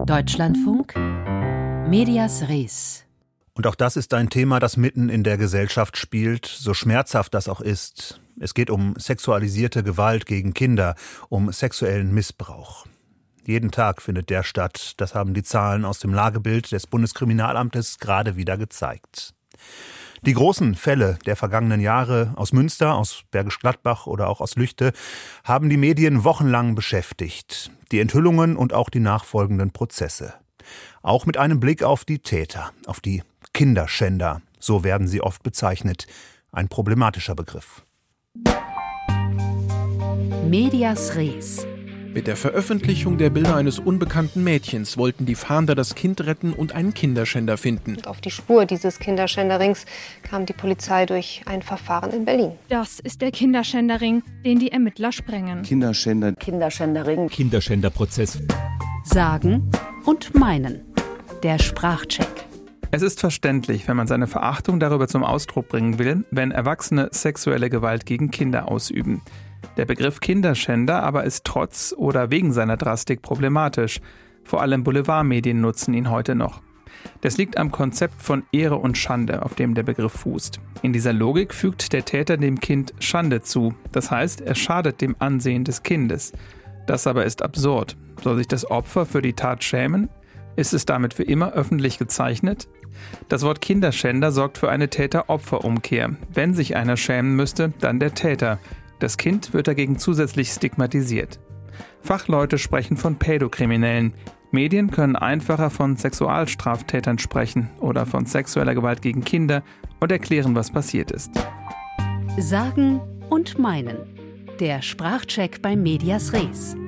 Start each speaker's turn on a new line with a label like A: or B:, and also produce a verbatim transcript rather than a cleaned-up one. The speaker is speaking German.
A: Deutschlandfunk, Medias Res.
B: Und auch das ist ein Thema, das mitten in der Gesellschaft spielt, so schmerzhaft das auch ist. Es geht um sexualisierte Gewalt gegen Kinder, um sexuellen Missbrauch. Jeden Tag findet der statt. Das haben die Zahlen aus dem Lagebild des Bundeskriminalamtes gerade wieder gezeigt. Die großen Fälle der vergangenen Jahre aus Münster, aus Bergisch Gladbach oder auch aus Lüchte haben die Medien wochenlang beschäftigt. Die Enthüllungen und auch die nachfolgenden Prozesse. Auch mit einem Blick auf die Täter, auf die Kinderschänder. So werden sie oft bezeichnet. Ein problematischer Begriff.
A: Medias Res.
C: Mit der Veröffentlichung der Bilder eines unbekannten Mädchens wollten die Fahnder das Kind retten und einen Kinderschänder finden.
D: Auf die Spur dieses Kinderschänderrings kam die Polizei durch ein Verfahren in Berlin.
E: Das ist der Kinderschänderring, den die Ermittler sprengen.
F: Kinderschänder.
G: Kinderschänderring.
H: Kinderschänderprozess.
A: Sagen und meinen. Der Sprachcheck.
I: Es ist verständlich, wenn man seine Verachtung darüber zum Ausdruck bringen will, wenn Erwachsene sexuelle Gewalt gegen Kinder ausüben. Der Begriff Kinderschänder aber ist trotz oder wegen seiner Drastik problematisch. Vor allem Boulevardmedien nutzen ihn heute noch. Das liegt am Konzept von Ehre und Schande, auf dem der Begriff fußt. In dieser Logik fügt der Täter dem Kind Schande zu. Das heißt, er schadet dem Ansehen des Kindes. Das aber ist absurd. Soll sich das Opfer für die Tat schämen? Ist es damit für immer öffentlich gezeichnet? Das Wort Kinderschänder sorgt für eine Täter-Opfer-Umkehr. Wenn sich einer schämen müsste, dann der Täter. Das Kind wird dagegen zusätzlich stigmatisiert. Fachleute sprechen von Pädokriminellen. Medien können einfacher von Sexualstraftätern sprechen oder von sexueller Gewalt gegen Kinder und erklären, was passiert ist.
A: Sagen und meinen. Der Sprachcheck bei Medias Res.